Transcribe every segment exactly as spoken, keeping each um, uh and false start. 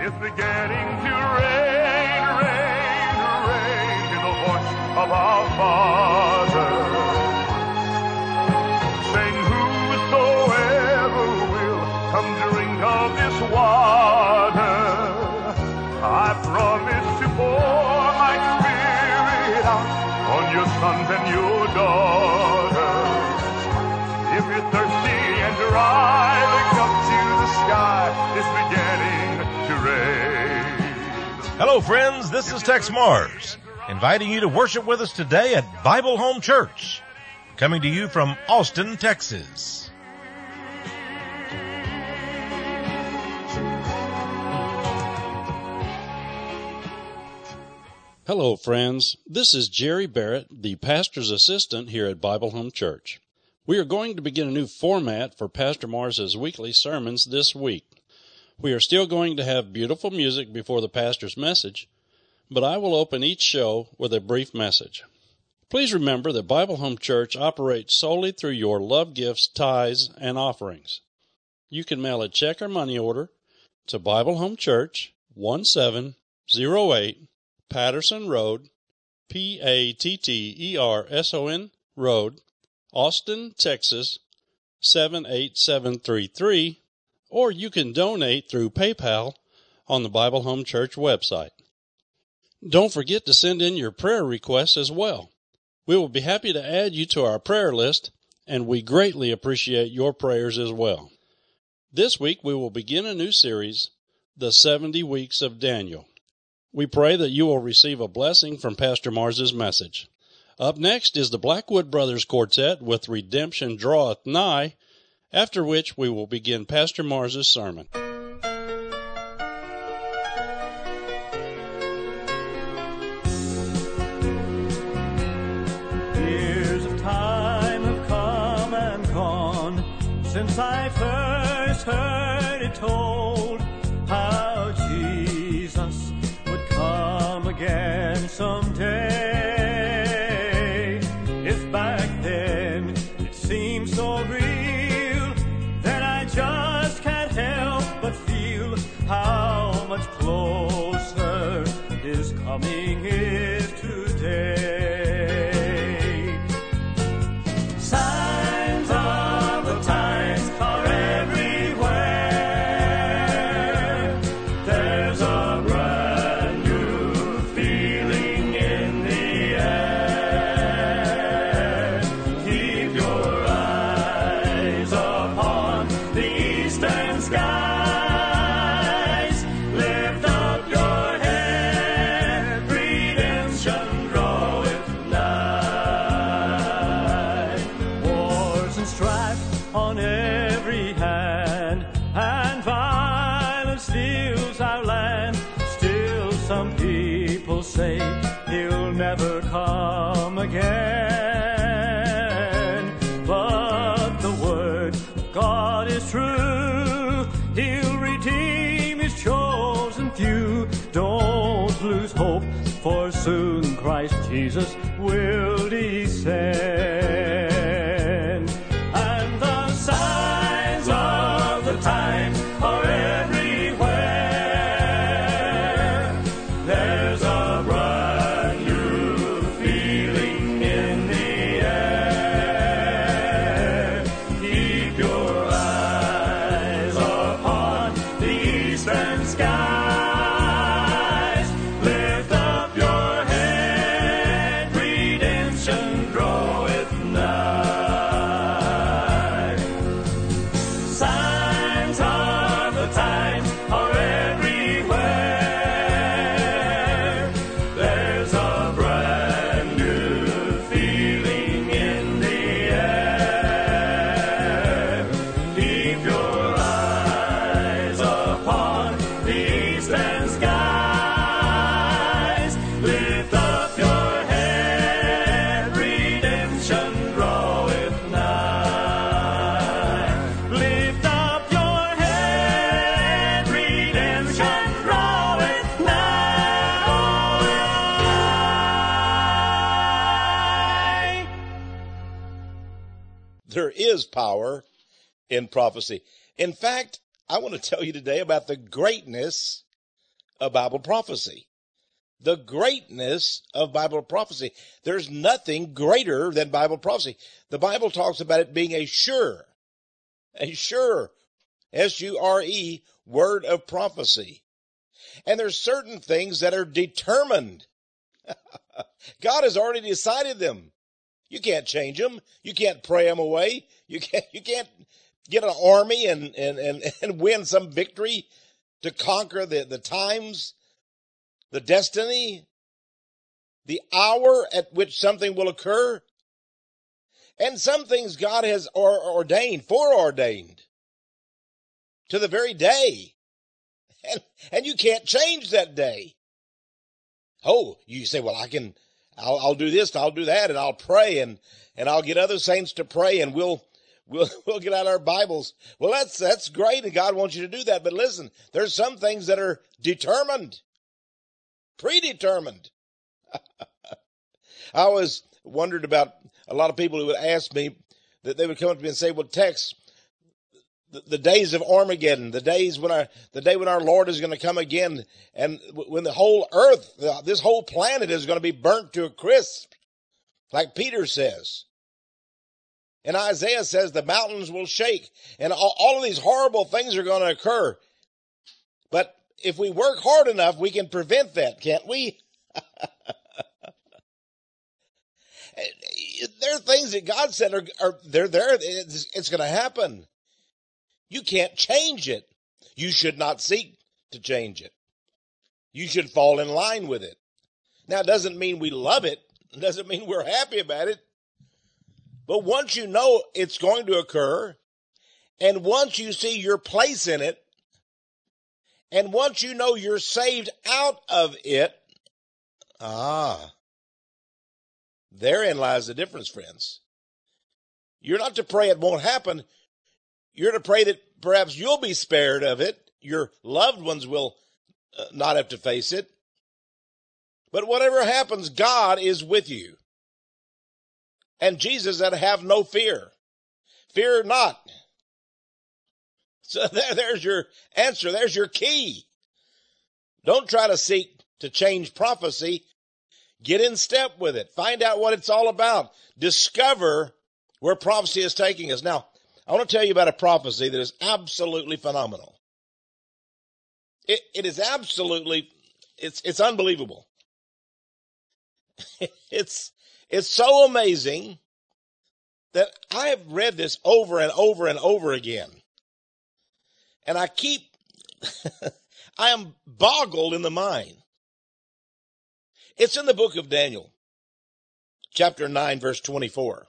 It's beginning to rain, rain, rain, to the voice of our Father, saying, whosoever will come drink of this water, I promise to pour my Spirit out on your sons and your daughters. If you're thirsty and dry, look up to the sky. It's beginning to rain. Hello, friends. This is Tex Mars, inviting you to worship with us today at Bible Home Church, coming to you from Austin, Texas. Hello, friends. This is Jerry Barrett, the pastor's assistant here at Bible Home Church. We are going to begin a new format for Pastor Mars's weekly sermons this week. We are still going to have beautiful music before the pastor's message, but I will open each show with a brief message. Please remember that Bible Home Church operates solely through your love gifts, tithes, and offerings. You can mail a check or money order to Bible Home Church, one seven zero eight Patterson Road, P A T T E R S O N Road, Austin, Texas, seven eight seven three three, or you can donate through PayPal on the Bible Home Church website. Don't forget to send in your prayer requests as well. We will be happy to add you to our prayer list, and we greatly appreciate your prayers as well. This week we will begin a new series, The seventy Weeks of Daniel. We pray that you will receive a blessing from Pastor Mars's message. Up next is the Blackwood Brothers Quartet with Redemption Draweth Nigh, after which we will begin Pastor Mars's sermon. Years of time have come and gone since I first heard it told how Jesus would come again someday. If back then it seemed so real, then I just can't help but feel how much closer his coming is today. Signs of the times are everywhere. There's a brand new feeling in the air. Keep your eyes upon the eastern skies. Lift up your head, redemption draweth nigh. Wars and strife on every hand, and violence steals our land. Still some people say he'll never come again. But the word of God is true. He'll redeem his chosen few. Don't lose hope, for soon Christ Jesus will descend. And the signs of the times are everywhere. There's a brand new feeling in the air. Keep your eyes upon the eastern skies. Lift up your head, redemption draweth nigh. Signs of the times are everywhere. There's a brand new feeling in the air. Keep your eyes upon the eastern skies. Lift up your head, redemption draweth nigh. Lift up your head, redemption draweth nigh. There is power in prophecy. In fact, I want to tell you today about the greatness of Bible prophecy. The greatness of Bible prophecy. There's nothing greater than Bible prophecy. The Bible talks about it being a sure, a sure, S U R E, word of prophecy. And there's certain things that are determined. God has already decided them. You can't change them. You can't pray them away. You can't, you can't get an army and, and, and, and win some victory to conquer the, the times, the destiny, the hour at which something will occur. And some things God has or, ordained, foreordained to the very day. And, and you can't change that day. Oh, you say, well, I can, I'll, I'll do this, I'll do that, and I'll pray, and, and I'll get other saints to pray, and we'll, we'll, we'll get out our Bibles. Well, that's, that's great, and God wants you to do that. But listen, there's some things that are determined, predetermined. I always wondered about a lot of people who would ask me, that they would come up to me and say, well, Tex, the, the days of Armageddon, the days when our, the day when our Lord is going to come again, and when the whole earth, this whole planet is going to be burnt to a crisp, like Peter says. And Isaiah says the mountains will shake, and all, all of these horrible things are going to occur. But if we work hard enough, we can prevent that, can't we? There are things that God said are, are they're there. It's, it's going to happen. You can't change it. You should not seek to change it. You should fall in line with it. Now, it doesn't mean we love it. It doesn't mean we're happy about it. But once you know it's going to occur, and once you see your place in it, and once you know you're saved out of it, ah, therein lies the difference, friends. You're not to pray it won't happen. You're to pray that perhaps you'll be spared of it. Your loved ones will uh, not have to face it. But whatever happens, God is with you. And Jesus said, have no fear. Fear not. So there, there's your answer. There's your key. Don't try to seek to change prophecy. Get in step with it. Find out what it's all about. Discover where prophecy is taking us. Now, I want to tell you about a prophecy that is absolutely phenomenal. It, it is absolutely, it's, it's unbelievable. It's, it's so amazing that I have read this over and over and over again. And I keep, I am boggled in the mind. It's in the book of Daniel, chapter nine, verse twenty-four.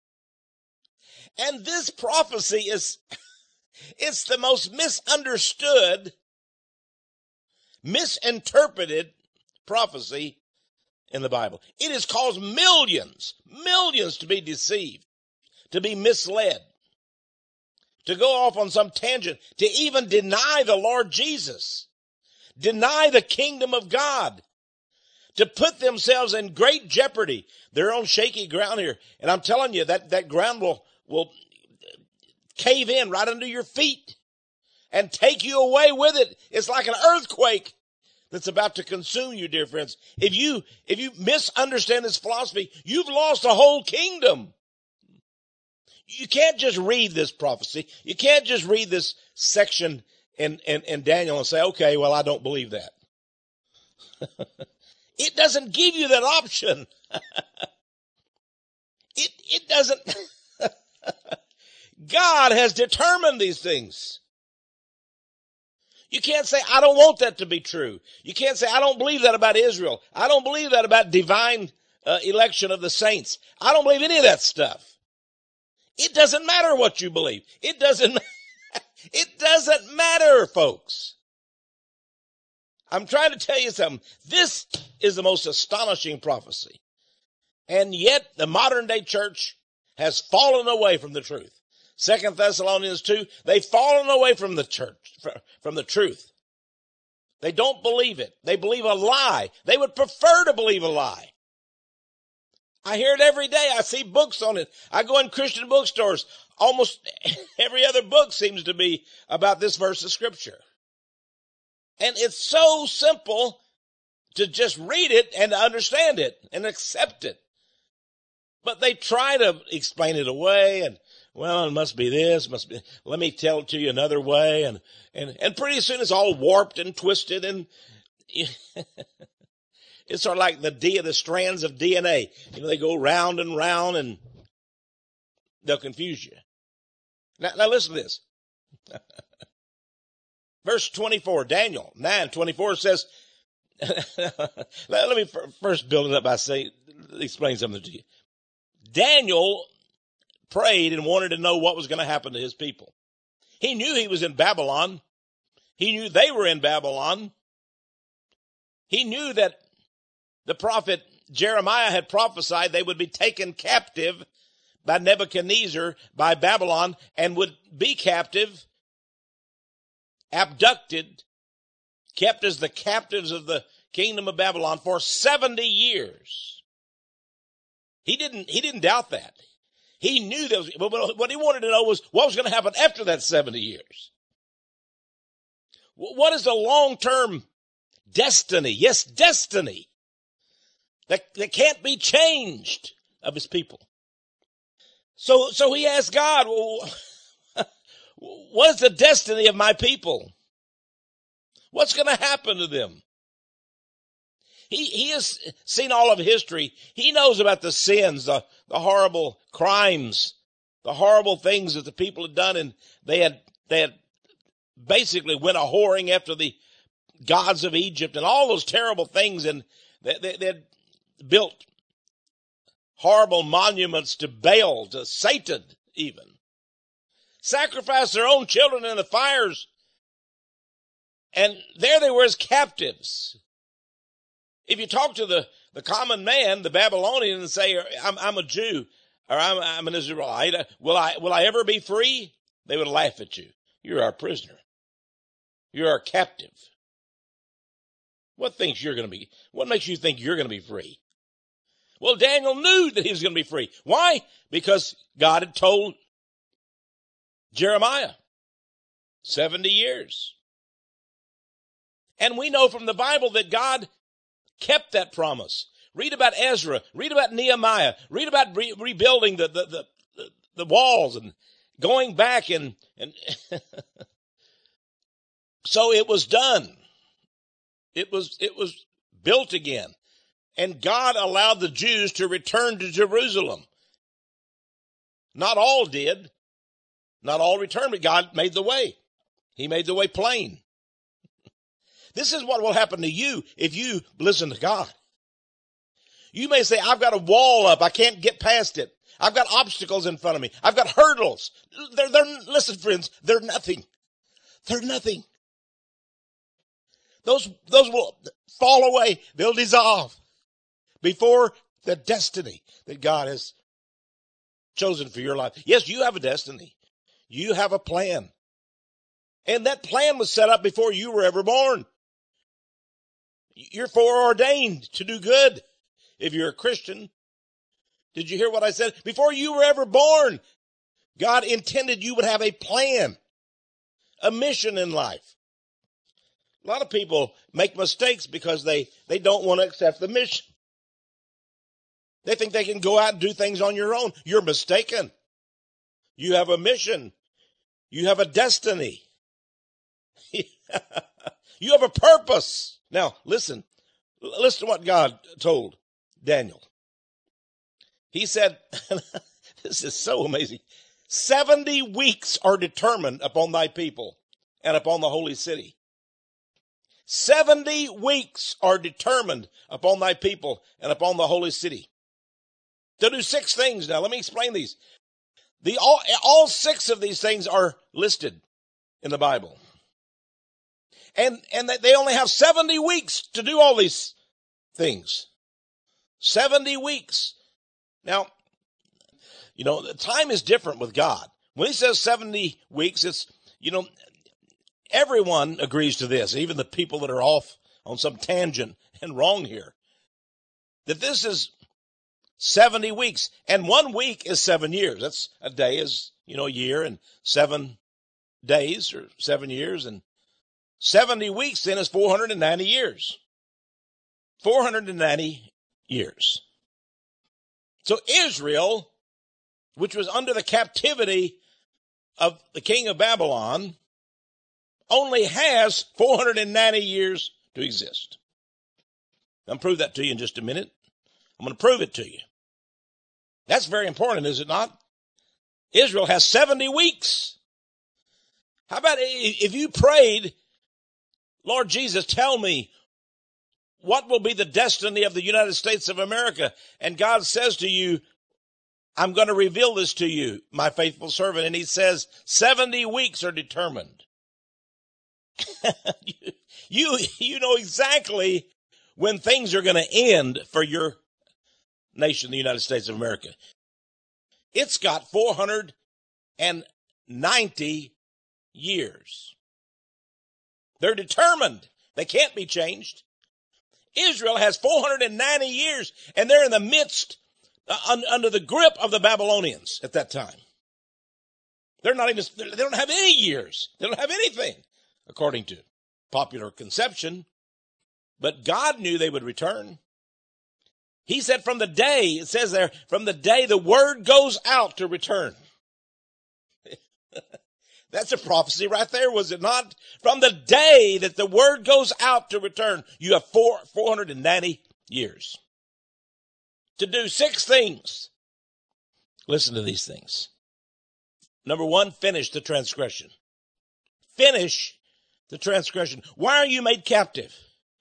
And this prophecy is, it's the most misunderstood, misinterpreted prophecy in the Bible. It has caused millions, millions to be deceived, to be misled, to go off on some tangent, to even deny the Lord Jesus, deny the kingdom of God, to put themselves in great jeopardy. They're on shaky ground here. And I'm telling you, that, that ground will, will cave in right under your feet and take you away with it. It's like an earthquake that's about to consume you, dear friends. If you, if you misunderstand this philosophy, you've lost a whole kingdom. You can't just read this prophecy. You can't just read this section in, in, in Daniel and say, okay, well, I don't believe that. It doesn't give you that option. it, it doesn't. God has determined these things. You can't say, I don't want that to be true. You can't say, I don't believe that about Israel. I don't believe that about divine uh, election of the saints. I don't believe any of that stuff. It doesn't matter what you believe. It doesn't, it doesn't matter, folks. I'm trying to tell you something. This is the most astonishing prophecy. And yet the modern day church has fallen away from the truth. Second Thessalonians two, they've fallen away from the church, from the truth. They don't believe it. They believe a lie. They would prefer to believe a lie. I hear it every day. I see books on it. I go in Christian bookstores. Almost every other book seems to be about this verse of scripture. And it's so simple to just read it and to understand it and accept it. But they try to explain it away, and, well, it must be this, must be, let me tell it to you another way. And, and, and pretty soon it's all warped and twisted, and it's sort of like the D, the strands of D N A. You know, they go round and round, and they'll confuse you. Now, now listen to this. Verse twenty-four, Daniel nine twenty-four says, let me first build it up by saying, explain something to you. Daniel prayed and wanted to know what was going to happen to his people. He knew he was in Babylon. He knew they were in Babylon. He knew that the prophet Jeremiah had prophesied they would be taken captive by Nebuchadnezzar, by Babylon, and would be captive, abducted, kept as the captives of the kingdom of Babylon for seventy years. He didn't, he didn't doubt that. He knew that was, but what he wanted to know was what was going to happen after that seventy years. What is the long-term destiny? Yes, destiny that, that can't be changed of his people. So, so he asked God, well, what is the destiny of my people? What's going to happen to them? He, he has seen all of history. He knows about the sins, the, the horrible crimes, the horrible things that the people had done. And they had, they had basically went a whoring after the gods of Egypt and all those terrible things. And they, they, they had built horrible monuments to Baal, to Satan even. Sacrificed their own children in the fires. And there they were as captives. If you talk to the, the common man, the Babylonian, and say, I'm, I'm a Jew, or I'm, I'm an Israelite, will I, will I ever be free? They would laugh at you. You're our prisoner. You're our captive. What thinks you're going to be, what makes you think you're going to be free? Well, Daniel knew that he was going to be free. Why? Because God had told Jeremiah seventy years. And we know from the Bible that God kept that promise. Read about Ezra. Read about Nehemiah. Read about re- rebuilding the, the, the, the, the walls and going back and, and so it was done. It was, it was built again. And God allowed the Jews to return to Jerusalem. Not all did. Not all returned, but God made the way. He made the way plain. This is what will happen to you if you listen to God. You may say, I've got a wall up. I can't get past it. I've got obstacles in front of me. I've got hurdles. They're, they're, listen, friends, they're nothing. They're nothing. Those, those will fall away. They'll dissolve before the destiny that God has chosen for your life. Yes, you have a destiny. You have a plan. And that plan was set up before you were ever born. You're foreordained to do good if you're a Christian. Did you hear what I said? Before you were ever born, God intended you would have a plan, a mission in life. A lot of people make mistakes because they, they don't want to accept the mission. They think they can go out and do things on your own. You're mistaken. You have a mission. You have a destiny. You have a purpose. Now, listen. Listen to what God told Daniel. He said, this is so amazing. seventy weeks are determined upon thy people and upon the holy city. seventy weeks are determined upon thy people and upon the holy city. To do six things now. Let me explain these. The all, all six of these things are listed in the Bible. And, and they only have seventy weeks to do all these things. seventy weeks. Now, you know, the time is different with God. When he says seventy weeks, it's, you know, everyone agrees to this, even the people that are off on some tangent and wrong here, that this is seventy weeks. And one week is seven years. That's a day is, you know, a year, and seven days or seven years. And seventy weeks then is four hundred ninety years. four hundred ninety years. So Israel, which was under the captivity of the king of Babylon, only has four hundred ninety years to exist. I'll prove that to you in just a minute. I'm going to prove it to you. That's very important, is it not? Israel has seventy weeks. How about if you prayed, Lord Jesus, tell me what will be the destiny of the United States of America? And God says to you, I'm going to reveal this to you, my faithful servant. And he says, seventy weeks are determined. you, you, you know exactly when things are going to end for your nation, the United States of America. It's got four hundred ninety years. They're determined. They can't be changed. Israel has four hundred ninety years, and they're in the midst, uh, un, under the grip of the Babylonians at that time. They're not even, they don't have any years. They don't have anything, according to popular conception. But God knew they would return. He said from the day, it says there, from the day the word goes out to return. That's a prophecy right there, was it not? From the day that the word goes out to return, you have four, four hundred ninety years to do six things. Listen to these things. Number one, finish the transgression. Finish the transgression. Why are you made captive?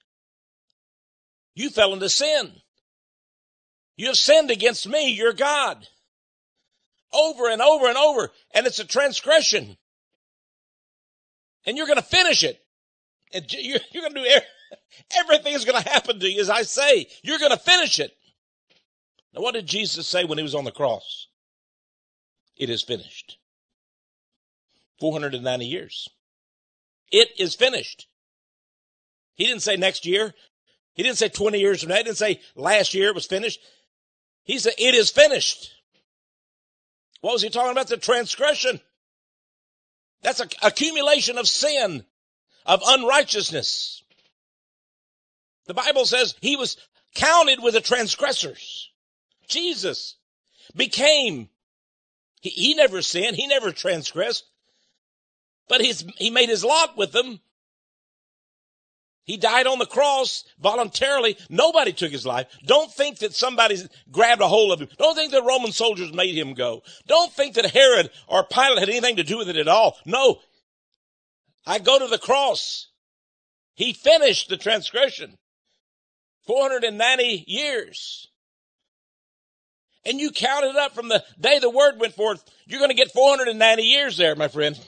You fell into sin. You have sinned against me, your God. Over and over and over. And it's a transgression. And you're going to finish it. And you're, you're going to do everything is going to happen to you as I say. You're going to finish it. Now, what did Jesus say when he was on the cross? It is finished. four hundred ninety years. It is finished. He didn't say next year. He didn't say twenty years from now. He didn't say last year it was finished. He said it is finished. What was he talking about? The transgression. That's an accumulation of sin, of unrighteousness. The Bible says he was counted with the transgressors. Jesus became, he, he never sinned, he never transgressed, but his, he made his lot with them. He died on the cross voluntarily. Nobody took his life. Don't think that somebody grabbed a hold of him. Don't think that Roman soldiers made him go. Don't think that Herod or Pilate had anything to do with it at all. No. I go to the cross. He finished the transgression. four hundred ninety years. And you count it up from the day the word went forth. You're going to get four hundred ninety years there, my friend.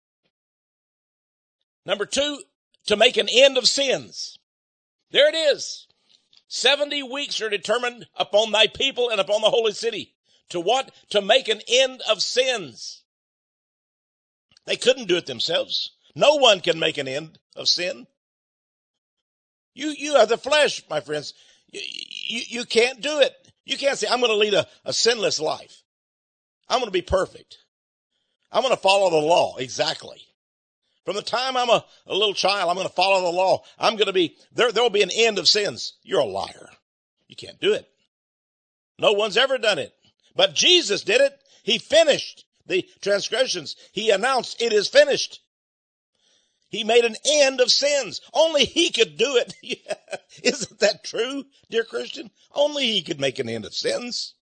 Number two, to make an end of sins. There it is. Seventy weeks are determined upon thy people and upon the holy city. To what? To make an end of sins. They couldn't do it themselves. No one can make an end of sin. You, you are the flesh, my friends. You, you, you can't do it. You can't say, I'm going to lead a, a sinless life. I'm going to be perfect. I'm going to follow the law. Exactly. From the time I'm a, a little child, I'm going to follow the law. I'm going to be, there, there will be an end of sins. You're a liar. You can't do it. No one's ever done it. But Jesus did it. He finished the transgressions. He announced it is finished. He made an end of sins. Only he could do it. Isn't that true, dear Christian? Only he could make an end of sins.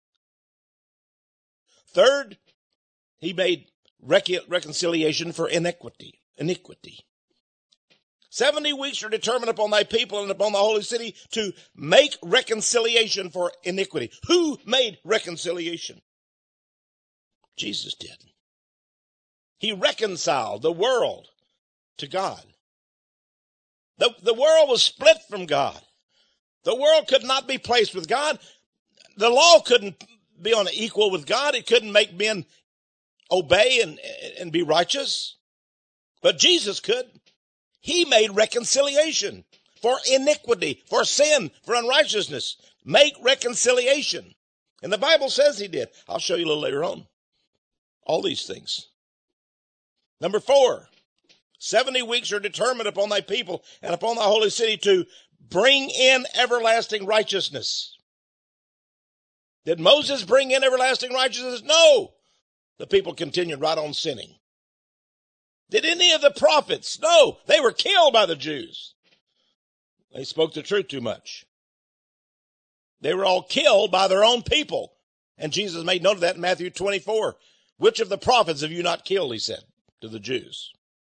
Third, he made rec- reconciliation for iniquity. Iniquity. Seventy weeks are determined upon thy people and upon the holy city to make reconciliation for iniquity. Who made reconciliation? Jesus did. He reconciled the world to God. The, the world was split from God. The world could not be placed with God. The law couldn't be on equal with God. It couldn't make men obey and, and be righteous. But Jesus could. He made reconciliation for iniquity, for sin, for unrighteousness. Make reconciliation. And the Bible says he did. I'll show you a little later on. All these things. Number four, Seventy weeks are determined upon thy people and upon thy holy city to bring in everlasting righteousness. Did Moses bring in everlasting righteousness? No. The people continued right on sinning. Did any of the prophets? No. They were killed by the Jews. They spoke the truth too much. They were all killed by their own people. And Jesus made note of that in Matthew twenty-four. Which of the prophets have you not killed, he said to the Jews.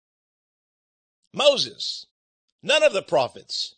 Moses. None of the prophets.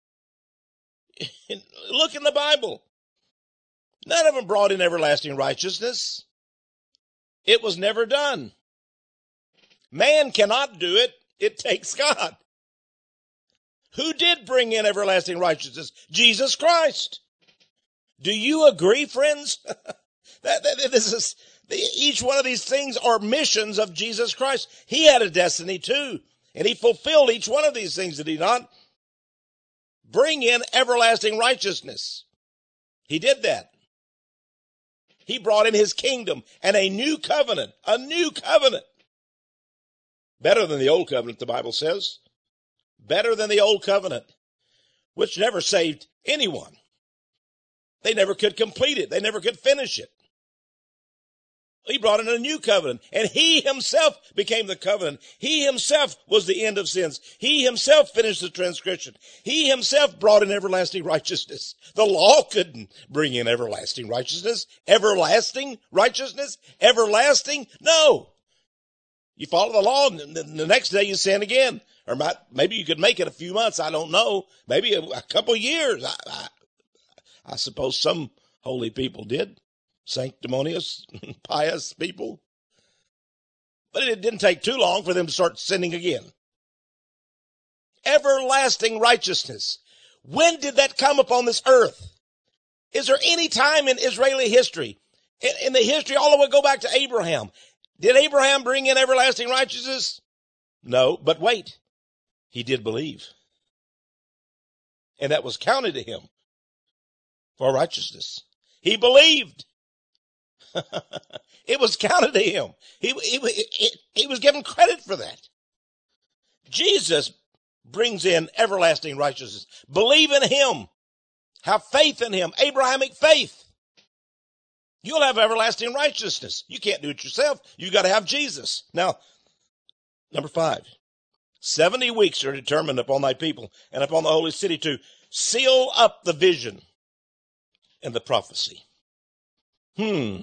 Look in the Bible. None of them brought in everlasting righteousness. It was never done. Man cannot do it. It takes God. Who did bring in everlasting righteousness? Jesus Christ. Do you agree, friends? that, that this is each one of these things are missions of Jesus Christ. He had a destiny too, and he fulfilled each one of these things, did he not? Bring in everlasting righteousness. He did that. He brought in his kingdom and a new covenant, a new covenant. Better than the old covenant, the Bible says. Better than the old covenant, which never saved anyone. They never could complete it. They never could finish it. He brought in a new covenant, and he himself became the covenant. He himself was the end of sins. He himself finished the transgression. He himself brought in everlasting righteousness. The law couldn't bring in everlasting righteousness. Everlasting righteousness? Everlasting? No. You follow the law, and the next day you sin again. Or maybe you could make it a few months. I don't know. Maybe a, a couple of years. I, I, I suppose some holy people did. Sanctimonious, pious people. But it didn't take too long for them to start sinning again. Everlasting righteousness. When did that come upon this earth? Is there any time in Israeli history, in, in the history all the way go back to Abraham, did Abraham bring in everlasting righteousness? No, but wait. He did believe. And that was counted to him for righteousness. He believed. It was counted to him. He, he, he, he was given credit for that. Jesus brings in everlasting righteousness. Believe in him. Have faith in him. Abrahamic faith. You'll have everlasting righteousness. You can't do it yourself. You got to have Jesus. Now, number five. Seventy weeks are determined upon thy people and upon the holy city to seal up the vision and the prophecy. Hmm.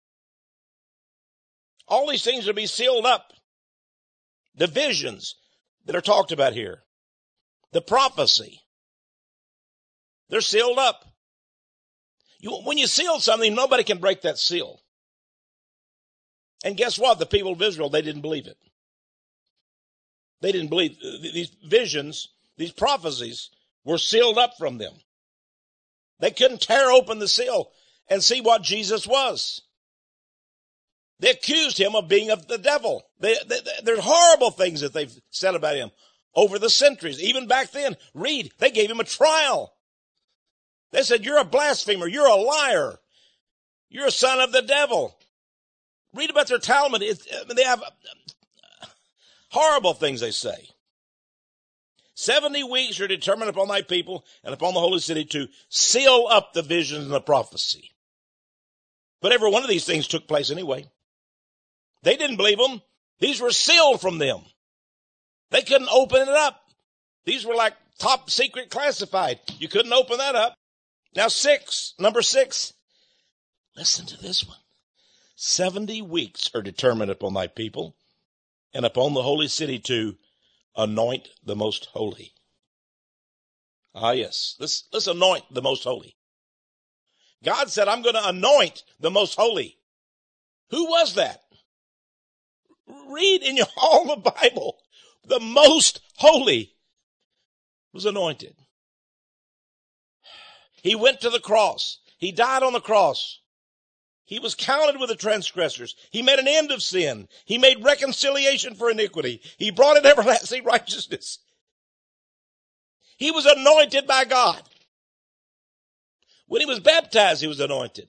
All these things are to be sealed up. The visions that are talked about here. The prophecy. They're sealed up. You, when you seal something, nobody can break that seal. And guess what? The people of Israel, they didn't believe it. They didn't believe these visions, these prophecies were sealed up from them. They couldn't tear open the seal and see what Jesus was. They accused him of being of the devil. They, they, there's horrible things that they've said about him over the centuries. Even back then, read, they gave him a trial. They said, you're a blasphemer. You're a liar. You're a son of the devil. Read about their Talmud. It's, I mean, they have horrible things they say. Seventy weeks are determined upon thy people and upon the holy city to seal up the visions and the prophecy. But every one of these things took place anyway. They didn't believe them. These were sealed from them. They couldn't open it up. These were like top secret classified. You couldn't open that up. Now six, number six. Listen to this one. Seventy weeks are determined upon thy people and upon the holy city to anoint the most holy. Ah, yes. Let's, let's anoint the most holy. God said, I'm going to anoint the most holy. Who was that? Read in your, all the Bible. The most holy was anointed. He went to the cross. He died on the cross. He was counted with the transgressors. He made an end of sin. He made reconciliation for iniquity. He brought in everlasting righteousness. He was anointed by God. When he was baptized, he was anointed.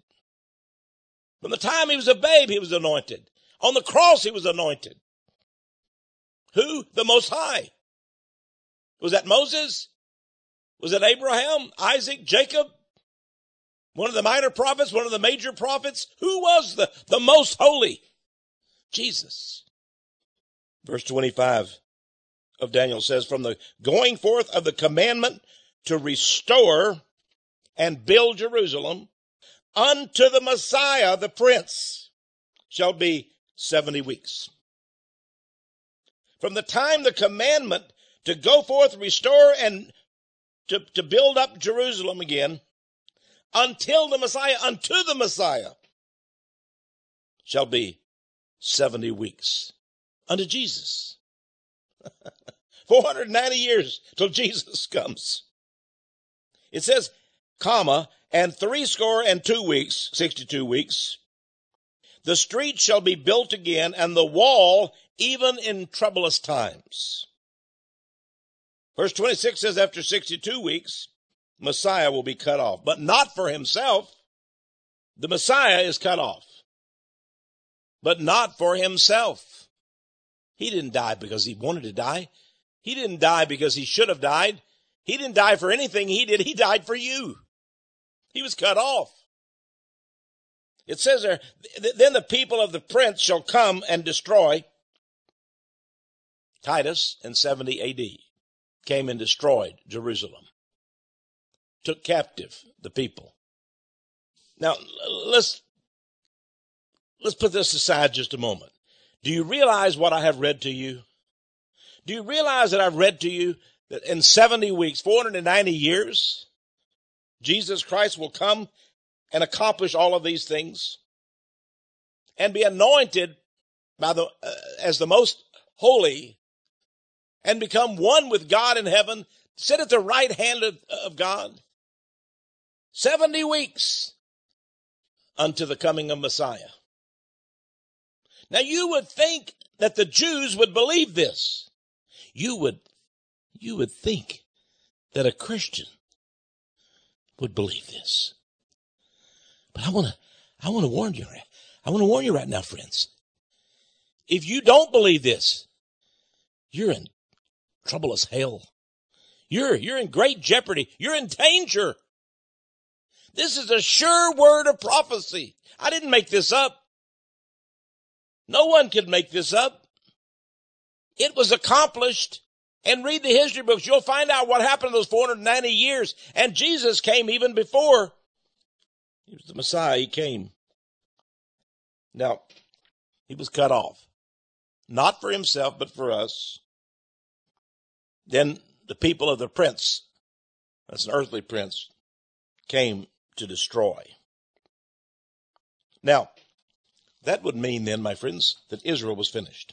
From the time he was a babe, he was anointed. On the cross, he was anointed. Who? The Most High. Was that Moses? Was it Abraham, Isaac, Jacob? One of the minor prophets, one of the major prophets? Who was the, the most holy? Jesus. Verse twenty-five of Daniel says, from the going forth of the commandment to restore and build Jerusalem unto the Messiah, the Prince, shall be seventy weeks. From the time the commandment to go forth, restore, and to, to build up Jerusalem again, until the Messiah, unto the Messiah, shall be seventy weeks. Unto Jesus. four hundred ninety years till Jesus comes. It says, comma, and threescore and two weeks, sixty-two weeks, the street shall be built again, and the wall even in troublous times. Verse twenty-six says, after sixty-two weeks, Messiah will be cut off, but not for himself. The Messiah is cut off, but not for himself. He didn't die because he wanted to die. He didn't die because he should have died. He didn't die for anything he did. He died for you. He was cut off. It says there, then the people of the prince shall come and destroy. Titus in seventy A D came and destroyed Jerusalem. Took captive the people. Now, let's, let's put this aside just a moment. Do you realize what I have read to you? Do you realize that I've read to you that in seventy weeks, four hundred ninety years, Jesus Christ will come and accomplish all of these things and be anointed by the uh, as the most holy and become one with God in heaven, sit at the right hand of, of God? seventy weeks unto the coming of Messiah. Now you would think that the Jews would believe this. You would, you would think that a Christian would believe this. But I want to, I want to warn you. I want to warn you right now, friends. If you don't believe this, you're in trouble as hell. You're, you're in great jeopardy. You're in danger. This is a sure word of prophecy. I didn't make this up. No one could make this up. It was accomplished. And read the history books. You'll find out what happened in those four hundred ninety years. And Jesus came even before. He was the Messiah. He came. Now, he was cut off. Not for himself, but for us. Then the people of the prince, that's an earthly prince, came to destroy. Now, that would mean then, my friends, that Israel was finished.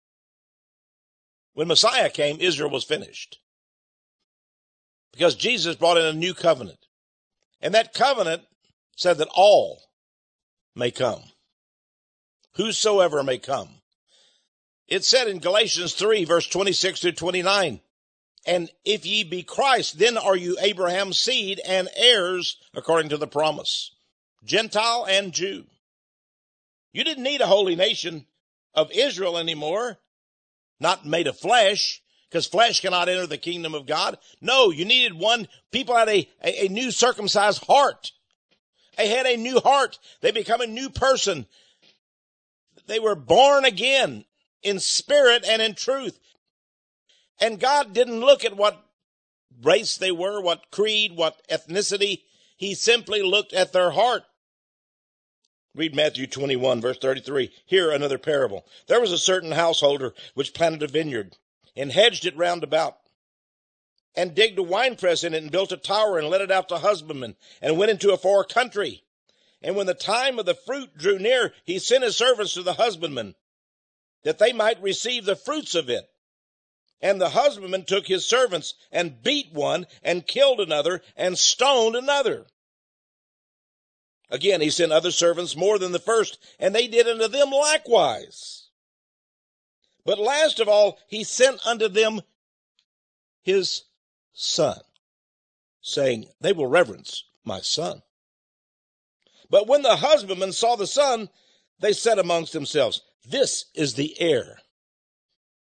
When Messiah came, Israel was finished. Because Jesus brought in a new covenant. And that covenant said that all may come. Whosoever may come. It said in Galatians three, verse twenty-six through twenty-nine, and if ye be Christ, then are you Abraham's seed and heirs according to the promise. Gentile and Jew. You didn't need a holy nation of Israel anymore. Not made of flesh, because flesh cannot enter the kingdom of God. No, you needed one. People had a, a, a new circumcised heart. They had a new heart. They become a new person. They were born again in spirit and in truth. And God didn't look at what race they were, what creed, what ethnicity. He simply looked at their heart. Read Matthew twenty-one, verse thirty-three. Here another parable. There was a certain householder which planted a vineyard and hedged it round about and digged a winepress in it and built a tower and let it out to husbandmen and went into a far country. And when the time of the fruit drew near, he sent his servants to the husbandmen that they might receive the fruits of it. And the husbandman took his servants and beat one and killed another and stoned another. Again, he sent other servants more than the first, and they did unto them likewise. But last of all, he sent unto them his son, saying, they will reverence my son. But when the husbandmen saw the son, they said amongst themselves, this is the heir.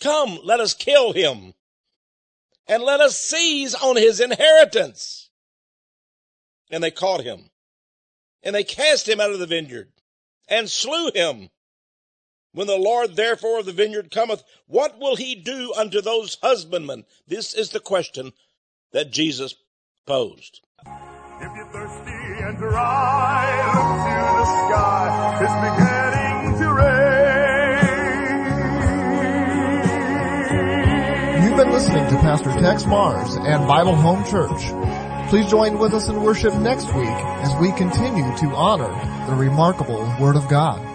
Come, let us kill him, and let us seize on his inheritance. And they caught him, and they cast him out of the vineyard, and slew him. When the Lord therefore of the vineyard cometh, what will he do unto those husbandmen? This is the question that Jesus posed. If you're thirsty and dry, look to the sky. It's beginning to rain. You've been listening to Pastor Tex Mars and Bible Home Church. Please join with us in worship next week as we continue to honor the remarkable Word of God.